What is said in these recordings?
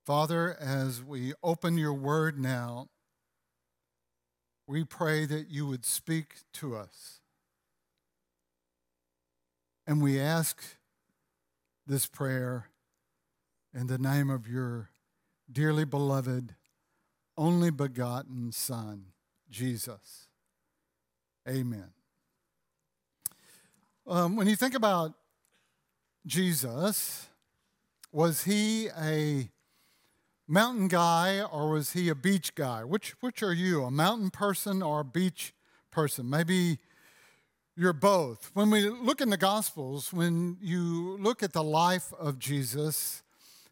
Father, as we open your word now, we pray that you would speak to us. And we ask this prayer in the name of your dearly beloved, only begotten Son, Jesus. Amen. When you think about Jesus, was he a mountain guy or was he a beach guy? Which are you, a mountain person or a beach person? Maybe you're both. When we look in the Gospels, when you look at the life of Jesus,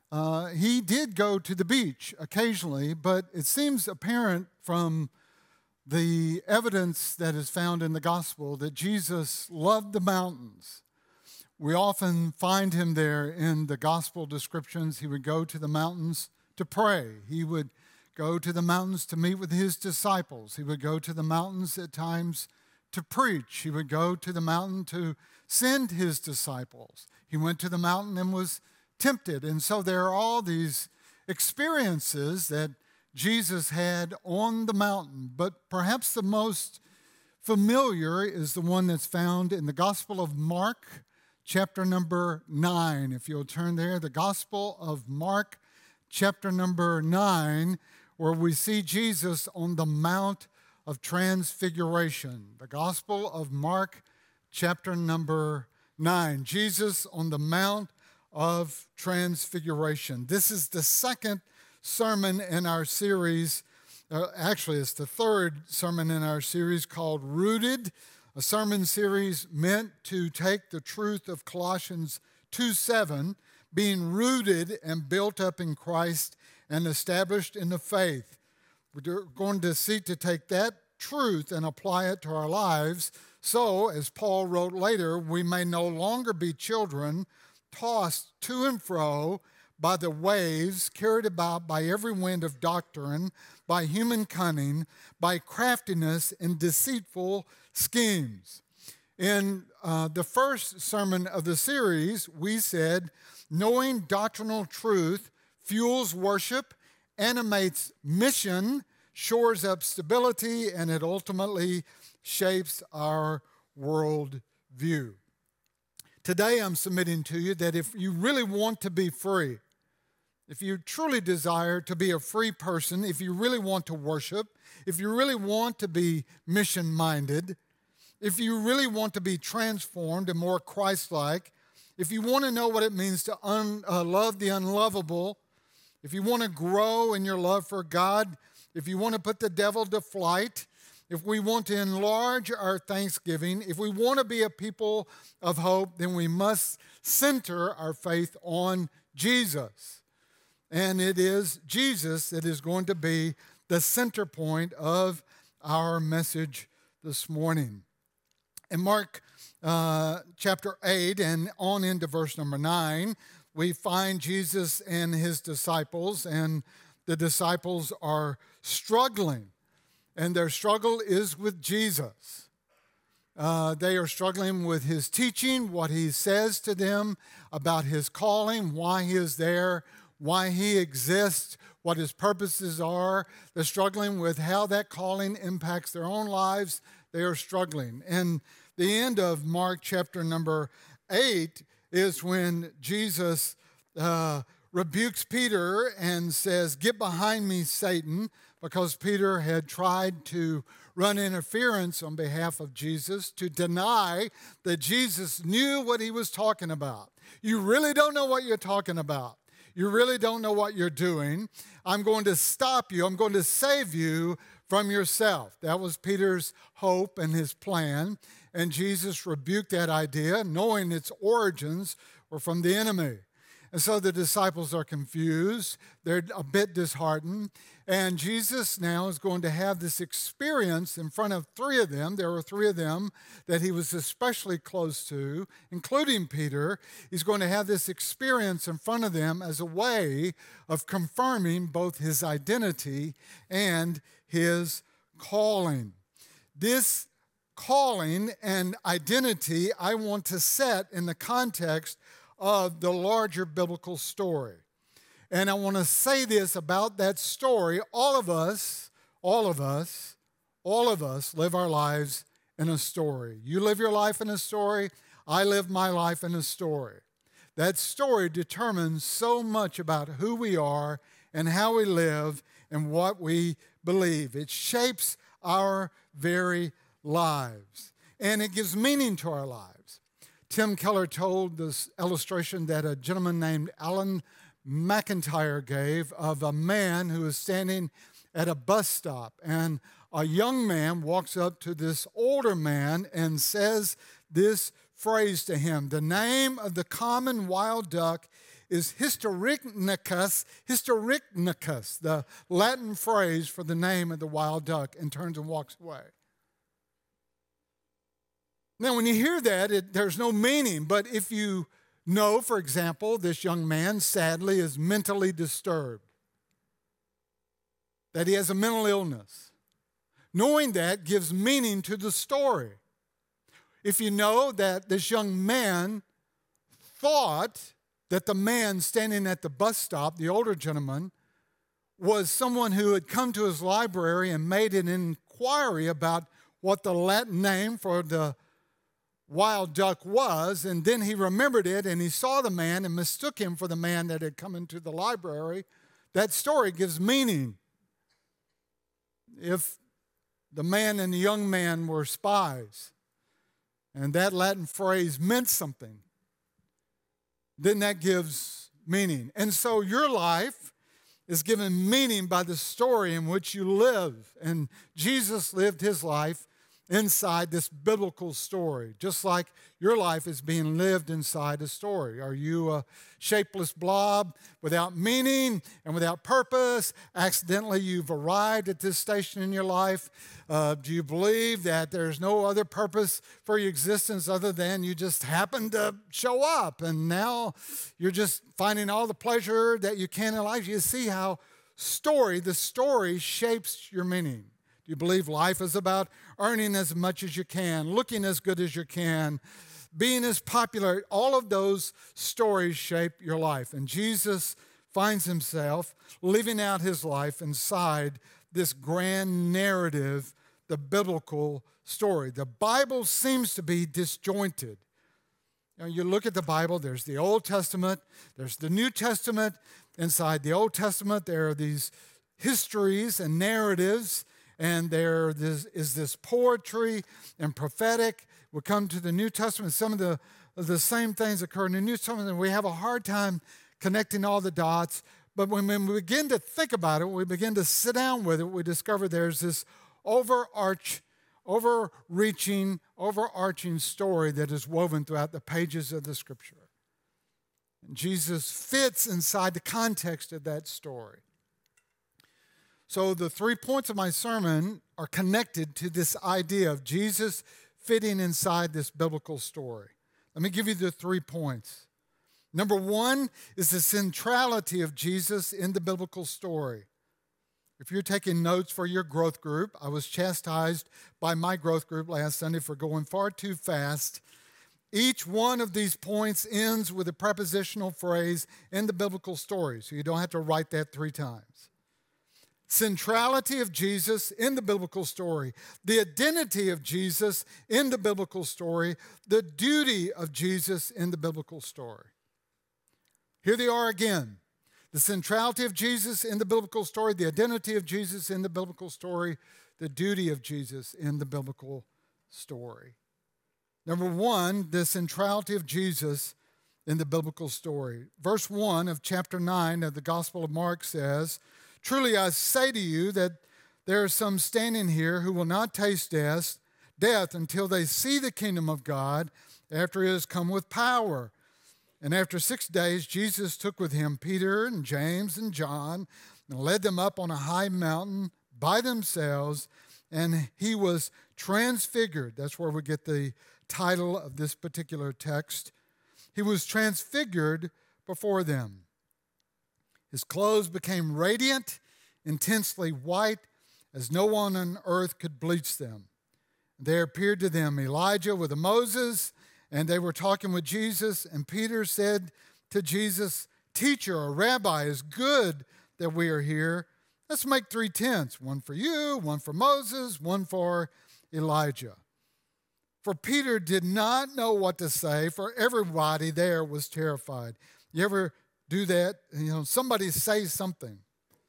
he did go to the beach occasionally, but it seems apparent from the evidence that is found in the Gospel that Jesus loved the mountains. We often find him there in the Gospel descriptions. He would go to the mountains to pray. He would go to the mountains to meet with his disciples. He would go to the mountains at times to preach. He would go to the mountain to send his disciples. He went to the mountain and was tempted. And so there are all these experiences that Jesus had on the mountain. But perhaps the most familiar is the one that's found in the Gospel of Mark, chapter number 9. If you'll turn there, the Gospel of Mark, chapter number 9, where we see Jesus on the Mount of Transfiguration. The Gospel of Mark, chapter number 9. Jesus on the Mount of Transfiguration. This is the second sermon in our series. Actually, it's the third sermon in our series called Rooted, a sermon series meant to take the truth of Colossians 2:7, being rooted and built up in Christ and established in the faith. We're going to seek to take that truth and apply it to our lives so, as Paul wrote later, we may no longer be children tossed to and fro by the waves, carried about by every wind of doctrine, by human cunning, by craftiness and deceitful schemes. In the first sermon of the series, we said, knowing doctrinal truth fuels worship, animates mission, shores up stability, and it ultimately shapes our world view. Today I'm submitting to you that if you really want to be free, if you truly desire to be a free person, if you really want to worship, if you really want to be mission-minded, if you really want to be transformed and more Christ-like, if you want to know what it means to love the unlovable, if you want to grow in your love for God, if you want to put the devil to flight, if we want to enlarge our thanksgiving, if we want to be a people of hope, then we must center our faith on Jesus. And it is Jesus that is going to be the center point of our message this morning. In Mark chapter 8 and on into verse number 9, we find Jesus and his disciples, and the disciples are struggling. And their struggle is with Jesus. They are struggling with his teaching, what he says to them about his calling, why he is there, why he exists, what his purposes are. They're struggling with how that calling impacts their own lives. They are struggling. And the end of Mark chapter number 8 is when Jesus rebukes Peter and says, "Get behind me, Satan," because Peter had tried to run interference on behalf of Jesus to deny that Jesus knew what he was talking about. You really don't know what you're talking about. You really don't know what you're doing. I'm going to stop you. I'm going to save you from yourself. That was Peter's hope and his plan. And Jesus rebuked that idea, knowing its origins were from the enemy. And so the disciples are confused. They're a bit disheartened. And Jesus now is going to have this experience in front of three of them. There were three of them that he was especially close to, including Peter. He's going to have this experience in front of them as a way of confirming both his identity and his calling. This calling and identity I want to set in the context of the larger biblical story. And I want to say this about that story. All of us live our lives in a story. You live your life in a story. I live my life in a story. That story determines so much about who we are and how we live and what we believe. It shapes our very lives, and it gives meaning to our lives. Tim Keller told this illustration that a gentleman named Alan McIntyre gave of a man who is standing at a bus stop, and a young man walks up to this older man and says this phrase to him. The name of the common wild duck is Hystrichnecus, the Latin phrase for the name of the wild duck, and turns and walks away. Now, when you hear that, there's no meaning, but if you know, for example, this young man sadly is mentally disturbed, that he has a mental illness, knowing that gives meaning to the story. If you know that this young man thought that the man standing at the bus stop, the older gentleman, was someone who had come to his library and made an inquiry about what the Latin name for the wild duck was, and then he remembered it and he saw the man and mistook him for the man that had come into the library, that story gives meaning. If the man and the young man were spies, and that Latin phrase meant something, then that gives meaning. And so your life is given meaning by the story in which you live. And Jesus lived his life inside this biblical story, just like your life is being lived inside a story. Are you a shapeless blob without meaning and without purpose? Accidentally, you've arrived at this station in your life. Do you believe that there's no other purpose for your existence other than you just happen to show up and now you're just finding all the pleasure that you can in life? You see how the story shapes your meaning. Do you believe life is about earning as much as you can, looking as good as you can, being as popular? All of those stories shape your life. And Jesus finds himself living out his life inside this grand narrative, the biblical story. The Bible seems to be disjointed. You look at the Bible, there's the Old Testament, there's the New Testament. Inside the Old Testament, there are these histories and narratives, and there is this poetry and prophetic. We come to the New Testament, some of the same things occur in the New Testament, and we have a hard time connecting all the dots. But when we begin to think about it, we begin to sit down with it, we discover there's this overarching story that is woven throughout the pages of the Scripture. And Jesus fits inside the context of that story. So the 3 points of my sermon are connected to this idea of Jesus fitting inside this biblical story. Let me give you the 3 points. Number 1 is the centrality of Jesus in the biblical story. If you're taking notes for your growth group, I was chastised by my growth group last Sunday for going far too fast. Each one of these points ends with a prepositional phrase in the biblical story, so you don't have to write that 3 times. Centrality of Jesus in the biblical story, the identity of Jesus in the biblical story, the duty of Jesus in the biblical story. Here they are again. The centrality of Jesus in the biblical story, the identity of Jesus in the biblical story, the duty of Jesus in the biblical story. Number 1, the centrality of Jesus in the biblical story. Verse 1 of chapter 9 of the Gospel of Mark says, "Truly I say to you that there are some standing here who will not taste death until they see the kingdom of God after it has come with power." And after 6 days, Jesus took with him Peter and James and John and led them up on a high mountain by themselves, and he was transfigured. That's where we get the title of this particular text. He was transfigured before them. His clothes became radiant, intensely white, as no one on earth could bleach them. There appeared to them Elijah with Moses, and they were talking with Jesus, and Peter said to Jesus, teacher or rabbi, it's good that we are here. Let's make 3 tents, one for you, one for Moses, one for Elijah. For Peter did not know what to say, for everybody there was terrified. You ever do that? Somebody says something.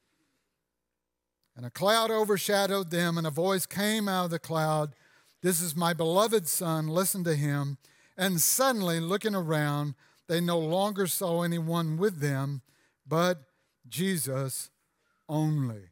And a cloud overshadowed them, and a voice came out of the cloud, "This is my beloved Son, listen to him." And suddenly, looking around, they no longer saw anyone with them, but Jesus only.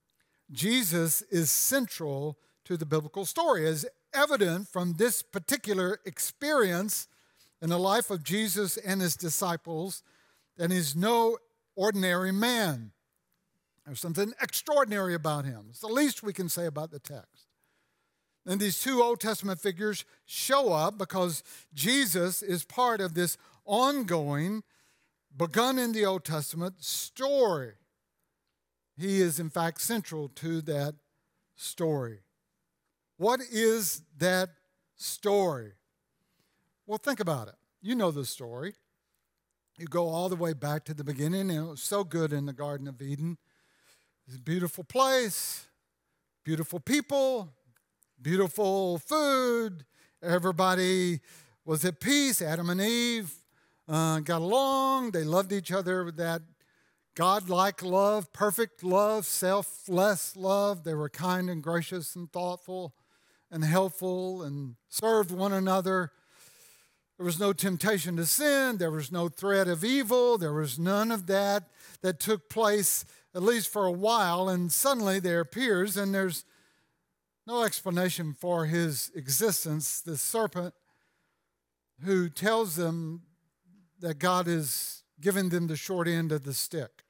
Jesus is central to the biblical story, as evident from this particular experience in the life of Jesus and his disciples, that he's no ordinary man. There's something extraordinary about him. It's the least we can say about the text. And these 2 Old Testament figures show up because Jesus is part of this ongoing, begun in the Old Testament story. He is, in fact, central to that story. What is that story? Well, think about it. You know the story. You go all the way back to the beginning, and it was so good in the Garden of Eden. It's a beautiful place, beautiful people, beautiful food. Everybody was at peace. Adam and Eve got along. They loved each other with that God-like love, perfect love, selfless love. They were kind and gracious and thoughtful and helpful and served one another. There was no temptation to sin. There was no threat of evil. There was none of that took place, at least for a while. And suddenly there appears, and there's no explanation for his existence, the serpent who tells them that God is giving them the short end of the stick,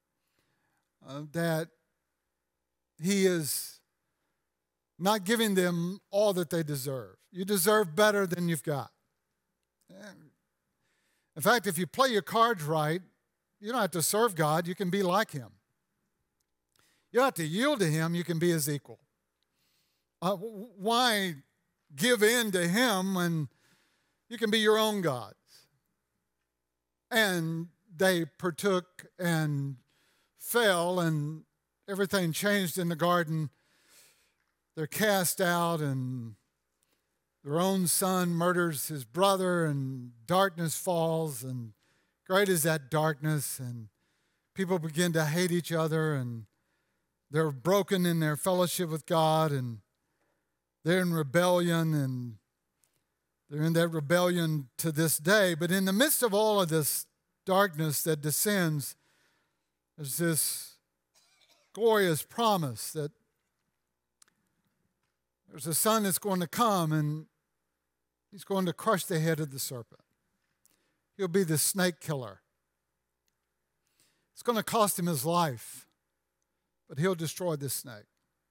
that he is not giving them all that they deserve. You deserve better than you've got. In fact, if you play your cards right, you don't have to serve God. You can be like him. You don't have to yield to him. You can be his equal. Why give in to him when you can be your own gods? And they partook and fell, and everything changed in the garden. They're cast out, and their own son murders his brother, and darkness falls, and great is that darkness, and people begin to hate each other, and they're broken in their fellowship with God, and they're in rebellion, and they're in that rebellion to this day. But in the midst of all of this darkness that descends, there's this glorious promise that there's a son that's going to come, and he's going to crush the head of the serpent. He'll be the snake killer. It's going to cost him his life, but he'll destroy this snake.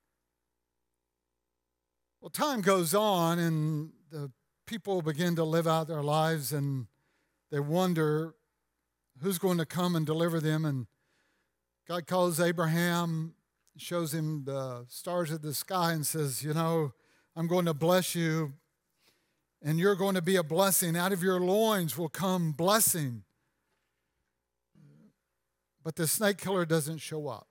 Well, time goes on, and the people begin to live out their lives, and they wonder who's going to come and deliver them. And God calls Abraham, shows him the stars of the sky, and says, I'm going to bless you, and you're going to be a blessing. Out of your loins will come blessing. But the snake killer doesn't show up.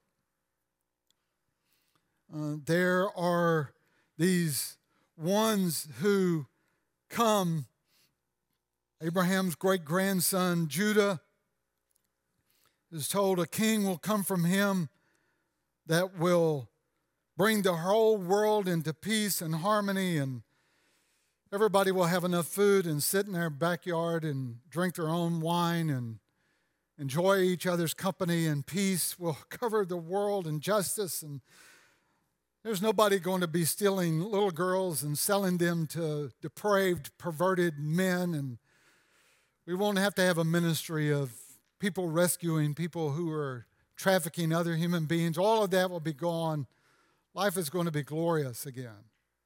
There are these ones who come. Abraham's great-grandson, Judah, is told a king will come from him that will bring the whole world into peace and harmony, and everybody will have enough food and sit in their backyard and drink their own wine and enjoy each other's company, and peace will cover the world, and justice, and there's nobody going to be stealing little girls and selling them to depraved, perverted men, and we won't have to have a ministry of people rescuing people who are trafficking other human beings. All of that will be gone. Life is going to be glorious again.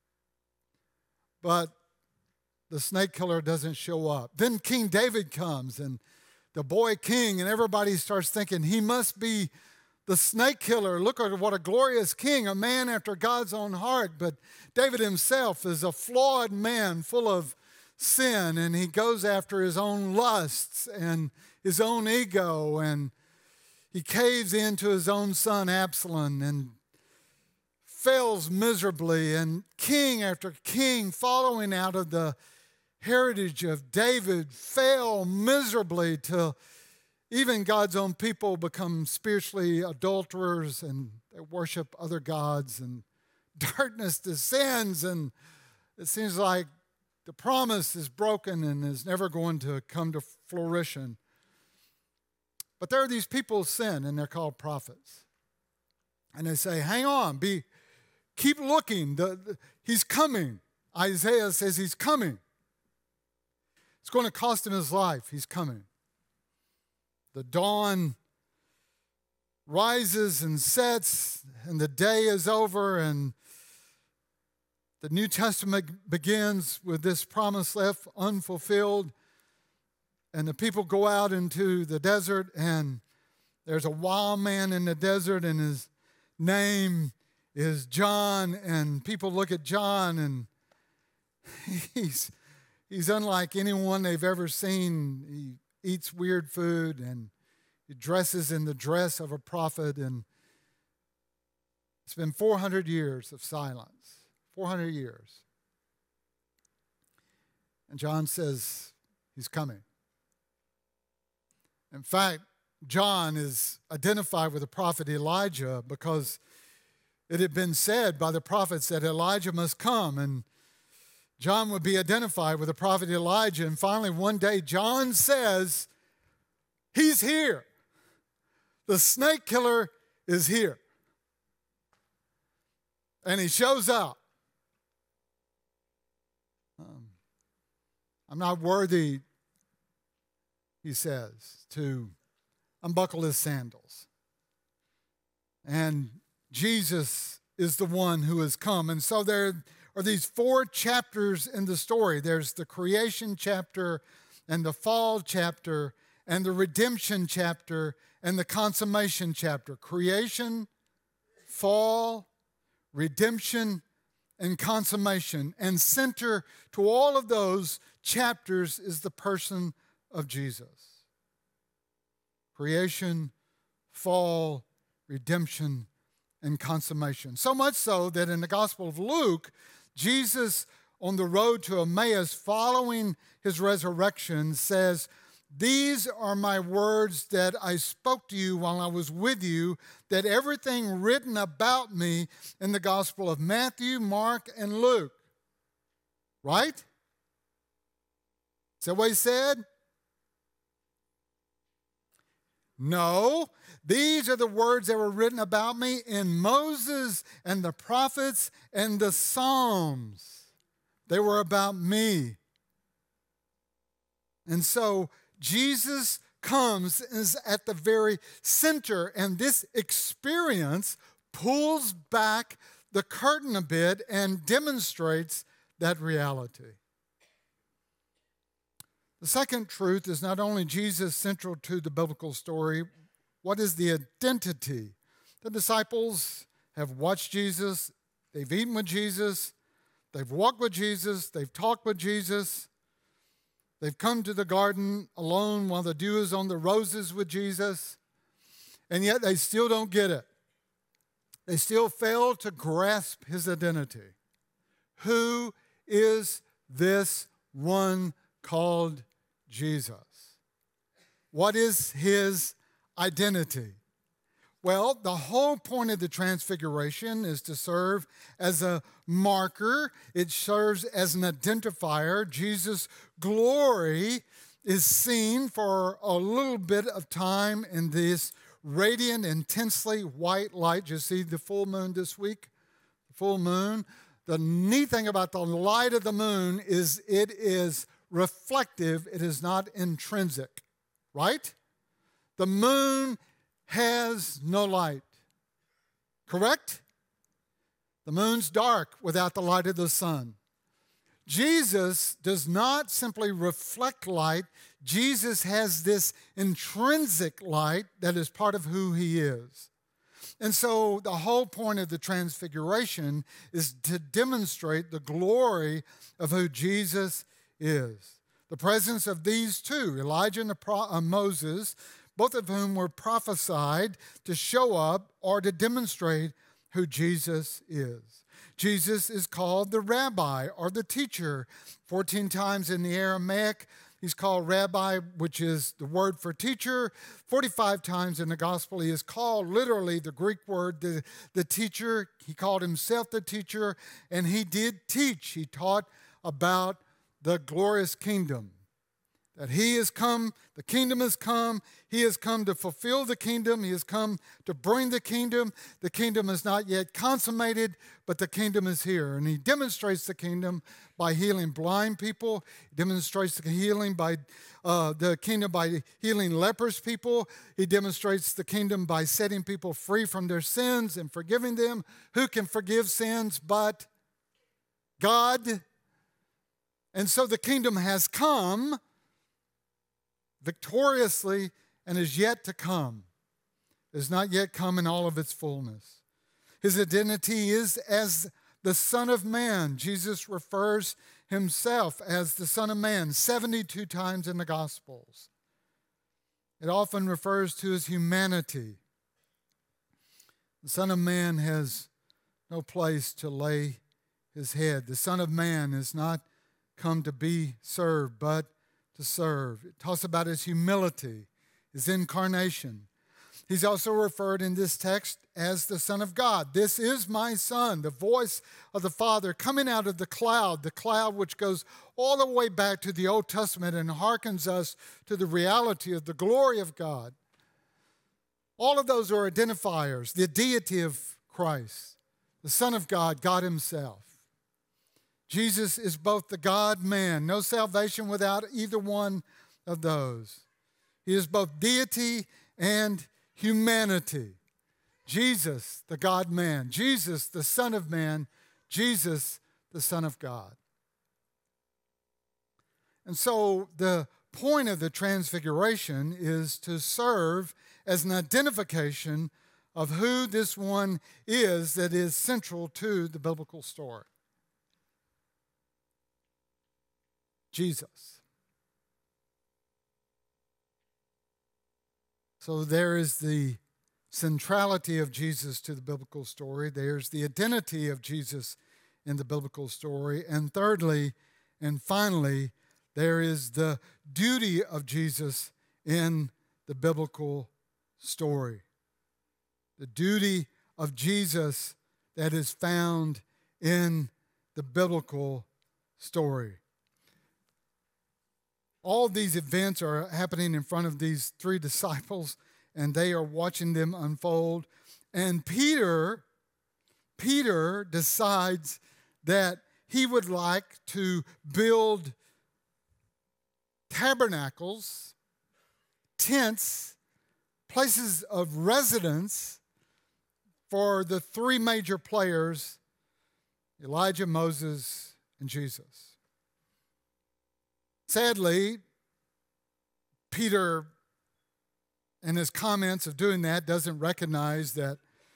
But the snake killer doesn't show up. Then King David comes, and the boy king, and everybody starts thinking he must be the snake killer. Look at what a glorious king, a man after God's own heart. But David himself is a flawed man full of sin, and he goes after his own lusts, and his own ego, and he caves into his own son Absalom and fails miserably, and king after king following out of the heritage of David fail miserably till even God's own people become spiritually adulterers and they worship other gods, and darkness descends, and it seems like the promise is broken and is never going to come to fruition. But there are these people who sin, and they're called prophets. And they say, hang on, keep looking. He's coming. Isaiah says he's coming. It's going to cost him his life. He's coming. The dawn rises and sets, and the day is over, and the New Testament begins with this promise left unfulfilled. And the people go out into the desert, and there's a wild man in the desert, and his name is John. And people look at John, and he's unlike anyone they've ever seen. He eats weird food, and he dresses in the dress of a prophet. And it's been 400 years of silence, 400 years. And John says he's coming. In fact, John is identified with the prophet Elijah because it had been said by the prophets that Elijah must come, and John would be identified with the prophet Elijah. And finally, one day, John says, he's here. The snake killer is here. And he shows up. I'm not worthy, he says, to unbuckle his sandals. And Jesus is the one who has come. And so there are these 4 chapters in the story. There's the creation chapter, and the fall chapter, and the redemption chapter, and the consummation chapter. Creation, fall, redemption, and consummation. And center to all of those chapters is the person of Jesus. Creation, fall, redemption, and consummation. So much so that in the Gospel of Luke, Jesus on the road to Emmaus following his resurrection says, "These are my words that I spoke to you while I was with you, that everything written about me in the Gospel of Matthew, Mark, and Luke." Right? Is that what he said? No, these are the words that were written about me in Moses and the prophets and the Psalms. They were about me. And so Jesus comes is at the very center, and this experience pulls back the curtain a bit and demonstrates that reality. The second truth is not only Jesus central to the biblical story, what is the identity? The disciples have watched Jesus, they've eaten with Jesus, they've walked with Jesus, they've talked with Jesus, they've come to the garden alone while the dew is on the roses with Jesus, and yet they still don't get it. They still fail to grasp his identity. Who is this one called Jesus? What is his identity? Well, the whole point of the transfiguration is to serve as a marker. It serves as an identifier. Jesus' glory is seen for a little bit of time in this radiant, intensely white light. You see the full moon this week? The full moon. The neat thing about the light of the moon is it is reflective. It is not intrinsic, right? The moon has no light, correct? The moon's dark without the light of the sun. Jesus does not simply reflect light. Jesus has this intrinsic light that is part of who he is. And so the whole point of the transfiguration is to demonstrate the glory of who Jesus is. The presence of these two, Elijah and Moses, both of whom were prophesied to show up or to demonstrate who Jesus is. Jesus is called the rabbi or the teacher. 14 times in the Aramaic, he's called rabbi, which is the word for teacher. 45 times in the gospel, he is called literally the Greek word, the teacher. He called himself the teacher, and he did teach. He taught about the glorious kingdom. That he has come, the kingdom has come, he has come to fulfill the kingdom, he has come to bring the kingdom. The kingdom is not yet consummated, but the kingdom is here. And he demonstrates the kingdom by healing blind people. He demonstrates the kingdom by healing leprous people. He demonstrates the kingdom by setting people free from their sins and forgiving them. Who can forgive sins but God? And so the kingdom has come victoriously and is yet to come. It has not yet come in all of its fullness. His identity is as the Son of Man. Jesus refers himself as the Son of Man 72 times in the Gospels. It often refers to his humanity. The Son of Man has no place to lay his head. The Son of Man is not come to be served, but to serve. It talks about his humility, his incarnation. He's also referred in this text as the Son of God. This is my Son, the voice of the Father coming out of the cloud which goes all the way back to the Old Testament and hearkens us to the reality of the glory of God. All of those are identifiers, the deity of Christ, the Son of God, God himself. Jesus is both the God-man, no salvation without either one of those. He is both deity and humanity. Jesus, the God-man. Jesus, the Son of Man. Jesus, the Son of God. And so the point of the Transfiguration is to serve as an identification of who this one is that is central to the biblical story. Jesus. So there is the centrality of Jesus to the biblical story. There's the identity of Jesus in the biblical story. And thirdly, and finally, there is the duty of Jesus in the biblical story. The duty of Jesus that is found in the biblical story. All of these events are happening in front of these three disciples, and they are watching them unfold. And Peter decides that he would like to build tabernacles, tents, places of residence for the three major players, Elijah, Moses, and Jesus. Sadly, Peter, in his comments of doing that, doesn't recognize that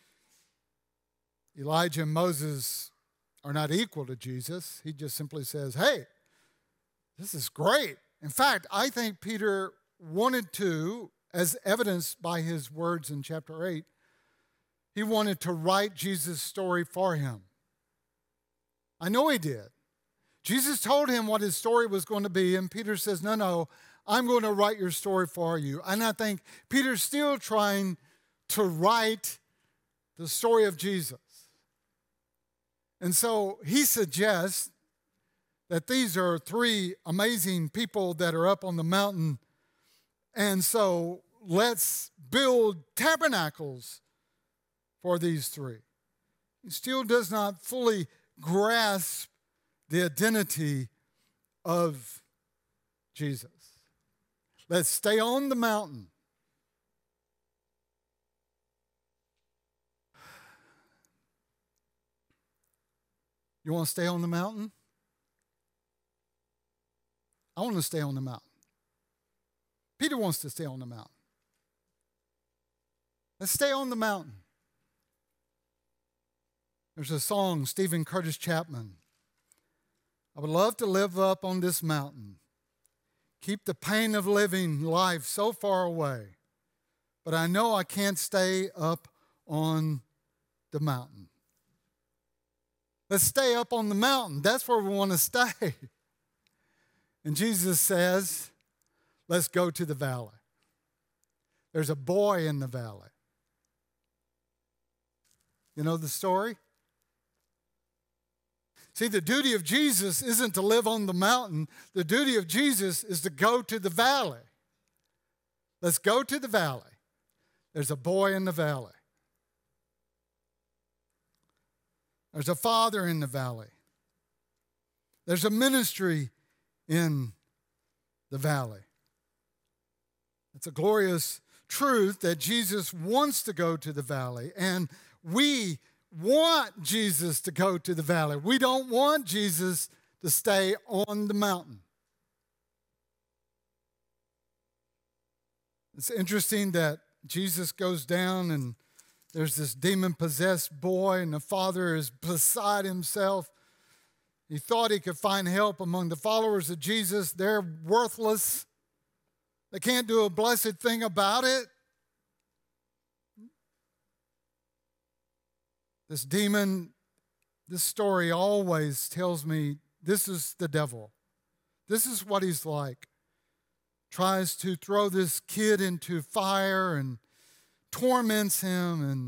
Elijah and Moses are not equal to Jesus. He just simply says, hey, this is great. In fact, I think Peter wanted to, as evidenced by his words in chapter 8, he wanted to write Jesus' story for him. I know he did. Jesus told him what his story was going to be, and Peter says, no, I'm going to write your story for you. And I think Peter's still trying to write the story of Jesus. And so he suggests that these are three amazing people that are up on the mountain, and so let's build tabernacles for these three. He still does not fully grasp the identity of Jesus. Let's stay on the mountain. You want to stay on the mountain? I want to stay on the mountain. Peter wants to stay on the mountain. Let's stay on the mountain. There's a song, Stephen Curtis Chapman. I would love to live up on this mountain keep the pain of living life so far away. But I know I can't stay up on the mountain. Let's stay up on the mountain. That's where we want to stay. And Jesus says, let's go to the valley. There's a boy in the valley. You know the story? See, the duty of Jesus isn't to live on the mountain. The duty of Jesus is to go to the valley. Let's go to the valley. There's a boy in the valley. There's a father in the valley. There's a ministry in the valley. It's a glorious truth that Jesus wants to go to the valley, and we want Jesus to go to the valley. We don't want Jesus to stay on the mountain. It's interesting that Jesus goes down and there's this demon-possessed boy, and the father is beside himself. He thought he could find help among the followers of Jesus. They're worthless. They can't do a blessed thing about it. This demon, this story always tells me this is the devil. This is what he's like. Tries to throw this kid into fire and torments him, and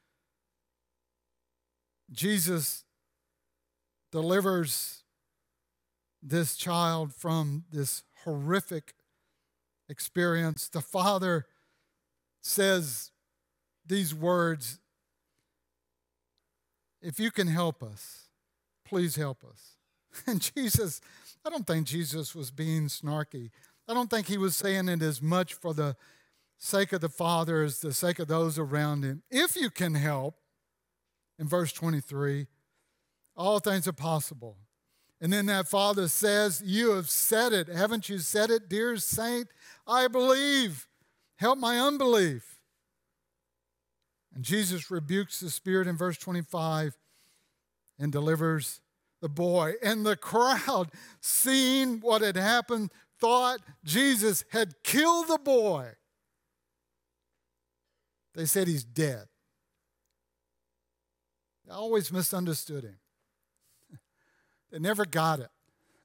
Jesus delivers this child from this horrific experience. The father says these words, if you can help us, please help us. And Jesus, I don't think Jesus was being snarky. I don't think he was saying it as much for the sake of the Father as the sake of those around him. If you can help, in verse 23, all things are possible. And then that father says, you have said it. Haven't you said it, dear saint? I believe. Help my unbelief. And Jesus rebukes the spirit in verse 25 and delivers the boy. And the crowd, seeing what had happened, thought Jesus had killed the boy. They said he's dead. They always misunderstood him. They never got it.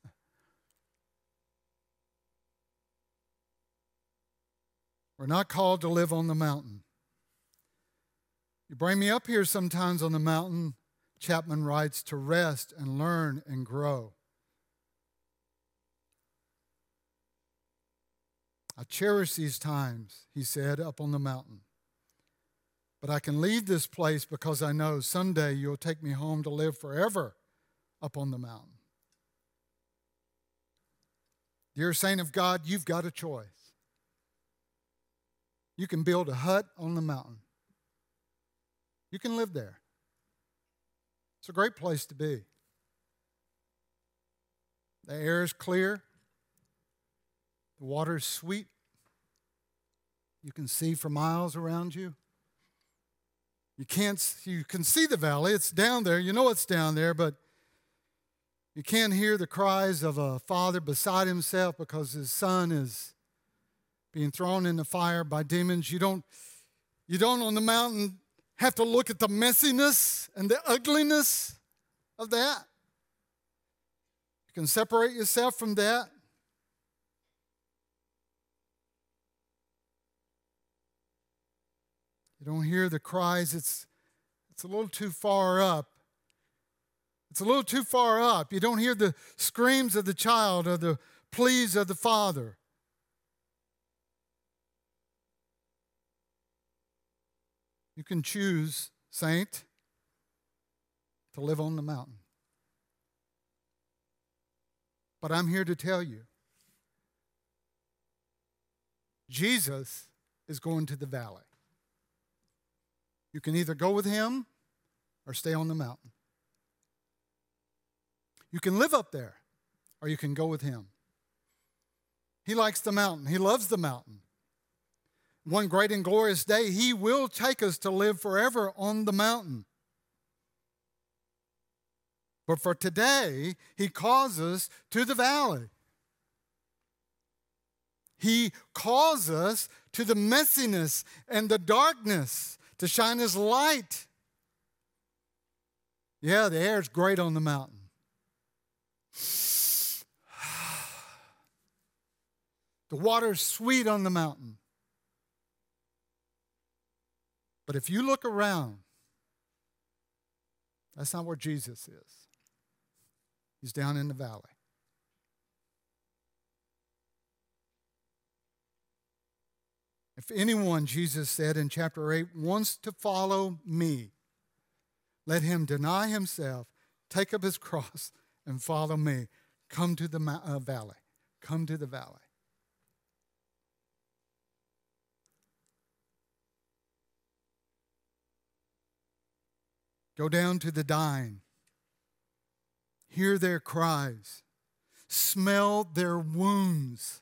We're not called to live on the mountain. You bring me up here sometimes on the mountain, Chapman writes, to rest and learn and grow. I cherish these times, he said, up on the mountain. But I can leave this place because I know someday you'll take me home to live forever up on the mountain. Dear saint of God, you've got a choice. You can build a hut on the mountain. You can live there. It's a great place to be. The air is clear. The water is sweet. You can see for miles around you. You can see the valley. It's down there. You know it's down there, but you can't hear the cries of a father beside himself because his son is being thrown in the fire by demons. You don't on the mountain have to look at the messiness and the ugliness of that. You can separate yourself from that. You don't hear the cries. It's a little too far up. It's a little too far up. You don't hear the screams of the child or the pleas of the father. You can choose, saint, to live on the mountain. But I'm here to tell you, Jesus is going to the valley. You can either go with him or stay on the mountain. You can live up there or you can go with him. He likes the mountain. He loves the mountain. One great and glorious day, he will take us to live forever on the mountain. But for today, he calls us to the valley. He calls us to the messiness and the darkness to shine His light. Yeah, the air is great on the mountain. The water is sweet on the mountain. But if you look around, that's not where Jesus is. He's down in the valley. If anyone, Jesus said in chapter 8, wants to follow me, let him deny himself, take up his cross, and follow me. Come to the valley. Come to the valley. Go down to the dying. Hear their cries. Smell their wounds.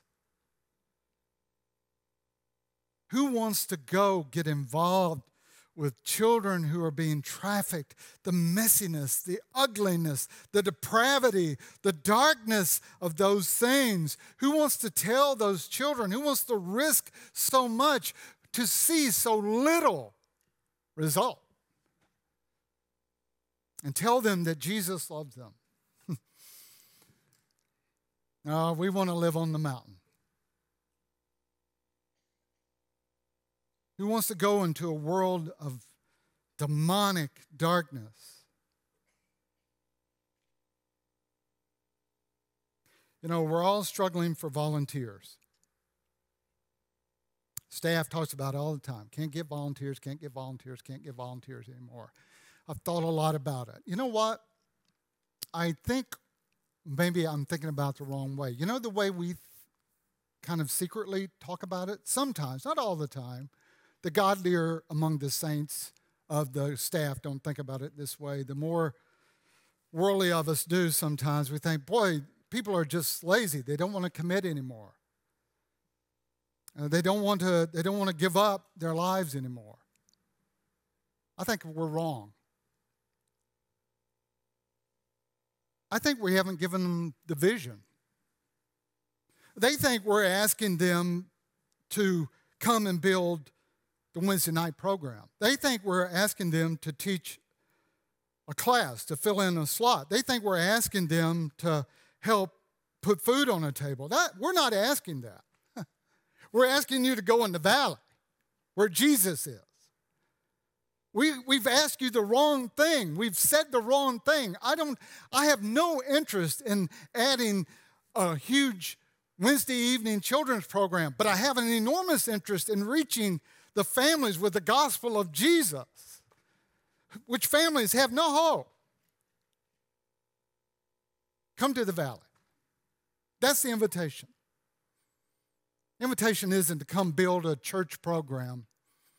Who wants to go get involved with children who are being trafficked? The messiness, the ugliness, the depravity, the darkness of those things. Who wants to tell those children? Who wants to risk so much to see so little result? And tell them that Jesus loves them. No, we want to live on the mountain. Who wants to go into a world of demonic darkness? You know, we're all struggling for volunteers. Staff talks about it all the time. Can't get volunteers, can't get volunteers, can't get volunteers anymore. I've thought a lot about it. You know what? I think maybe I'm thinking about the wrong way. You know the way we kind of secretly talk about it? Sometimes, not all the time. The godlier among the saints of the staff don't think about it this way. The more worldly of us do sometimes. We think, boy, people are just lazy. They don't want to commit anymore. They don't want to give up their lives anymore. I think we're wrong. I think we haven't given them the vision. They think we're asking them to come and build the Wednesday night program. They think we're asking them to teach a class, to fill in a slot. They think we're asking them to help put food on a table. We're not asking that. We're asking you to go in the valley where Jesus is. We've asked you the wrong thing. We've said the wrong thing. I have no interest in adding a huge Wednesday evening children's program, but I have an enormous interest in reaching the families with the gospel of Jesus, which families have no hope. Come to the valley. That's the invitation. The invitation isn't to come build a church program.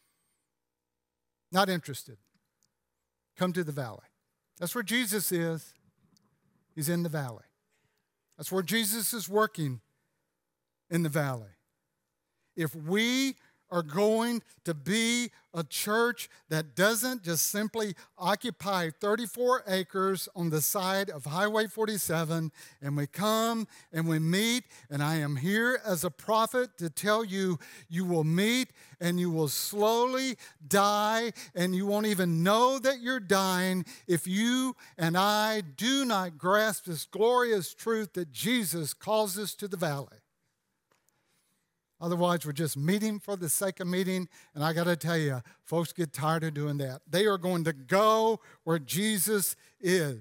Not interested. Come to the valley. That's where Jesus is. He's in the valley. That's where Jesus is working, in the valley. If we are going to be a church that doesn't just simply occupy 34 acres on the side of Highway 47, and we come and we meet, and I am here as a prophet to tell you, you will meet and you will slowly die, and you won't even know that you're dying if you and I do not grasp this glorious truth that Jesus calls us to the valley. Otherwise, we're just meeting for the sake of meeting. And I got to tell you, folks get tired of doing that. They are going to go where Jesus is.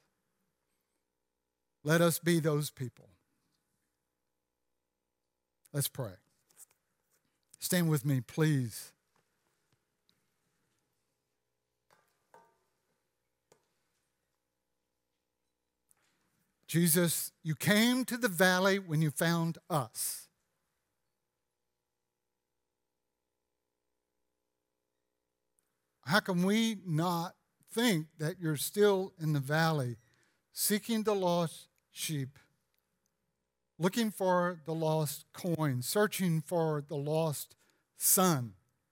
Let us be those people. Let's pray. Stand with me, please. Jesus, you came to the valley when you found us. How can we not think that you're still in the valley, seeking the lost sheep, looking for the lost coin, searching for the lost son?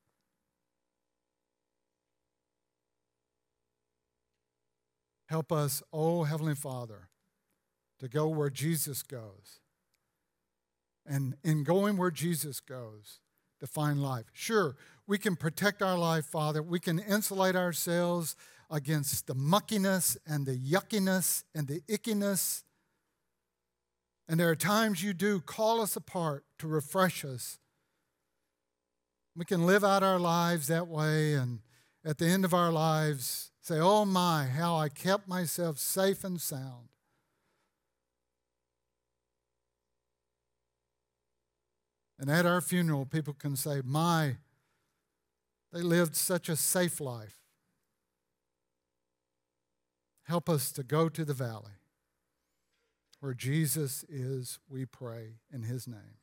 Help us, oh Heavenly Father, to go where Jesus goes. and in going where Jesus goes to find life. Sure, we can protect our life, Father. We can insulate ourselves against the muckiness and the yuckiness and the ickiness. And there are times you do call us apart to refresh us. We can live out our lives that way, and at the end of our lives say, oh my, how I kept myself safe and sound. And at our funeral, people can say, my, they lived such a safe life. Help us to go to the valley where Jesus is, we pray, in his name.